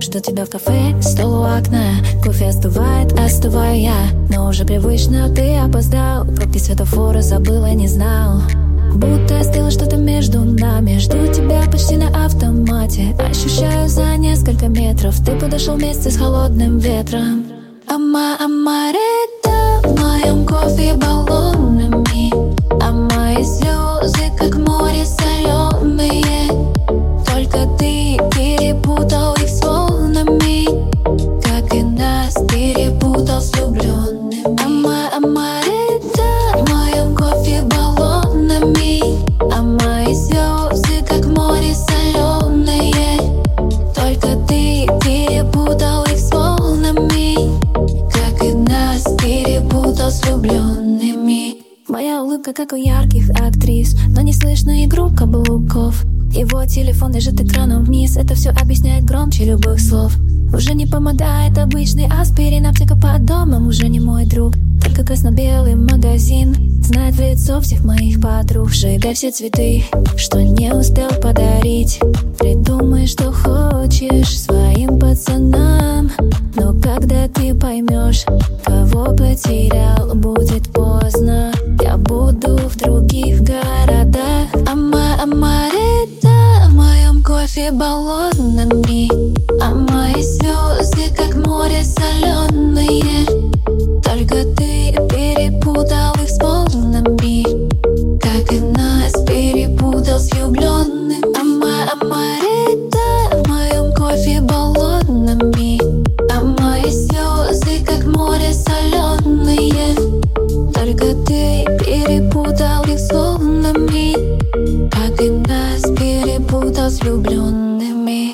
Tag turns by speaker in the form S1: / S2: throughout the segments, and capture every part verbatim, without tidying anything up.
S1: жду тебя в кафе, стол у окна. Кофе остывает, остываю я. Но уже привычно ты опоздал. Пробки светофора забыла, не знал. Будто остыло что-то между нами. Жду тебя почти на автомате. Ощущаю за несколько метров. Ты подошел вместе с холодным ветром. Ама, амаретто в моем кофе баллонами. А мои слезы, как море соленые. Только ты перепутал их с волнами, как и нас перепутал с влюбленными. Ама, амаретто в моем кофе баллонами. А мои слезы, как море соленые. Только ты перепутал их с волнами, как и нас перепутал с влюбленными. Моя улыбка, как у ярких актрис, но не слышно игру каблуков. Его телефон лежит экраном вниз. Это все объясняет громче любых слов. Уже не помогает обычный аспирин. Аптека под домом уже не мой друг. Только красно-белый магазин знает в лицо всех моих подруг. Сжигай все цветы, что не успел подарить. Придумай, что хочешь своим пацанам. Но когда ты поймешь, кого потерял, будет поздно. Я буду в других городах. Ама, амаретто в моем кофе баллонами. А мои слезы, как море соленые. Только ты перепутал их с волнами, как и нас перепутал с влюбленным. Ама, амаретто в моем кофе баллонами. А мои слезы, как море соленые. Только ты перепутал их с волнами, как и нас перепутал с влюбленными.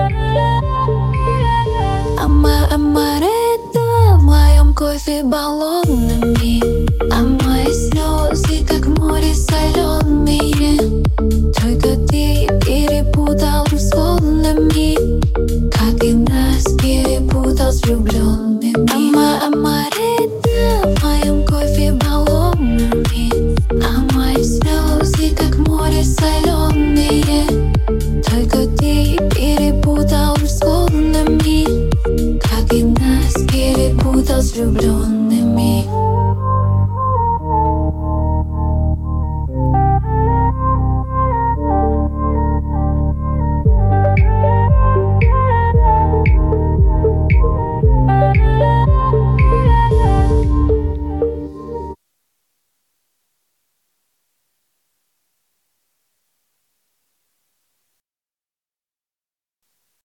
S1: Ама, амаретто в моем кофе баллон.